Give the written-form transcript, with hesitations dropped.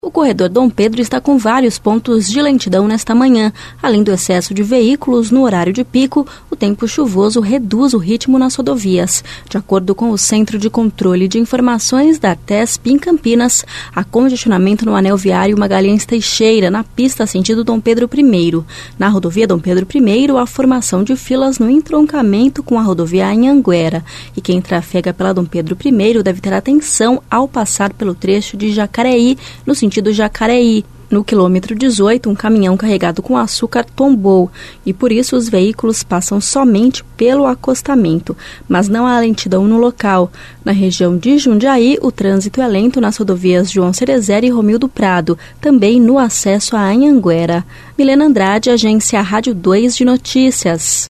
O corredor Dom Pedro está com vários pontos de lentidão nesta manhã. Além do excesso de veículos no horário de pico, o tempo chuvoso reduz o ritmo nas rodovias. De acordo com o Centro de Controle de Informações da TESP em Campinas, há congestionamento no anel viário Magalhães Teixeira, na pista sentido Dom Pedro I. Na rodovia Dom Pedro I, há formação de filas no entroncamento com a rodovia Anhanguera. E quem trafega pela Dom Pedro I deve ter atenção ao passar pelo trecho de Jacareí, no sentido Jacareí. No quilômetro 18, um caminhão carregado com açúcar tombou e por isso os veículos passam somente pelo acostamento, mas não há lentidão no local. Na região de Jundiaí, o trânsito é lento nas rodovias João Cerezer e Romildo Prado, também no acesso à Anhanguera. Milena Andrade, Agência Rádio 2 de Notícias.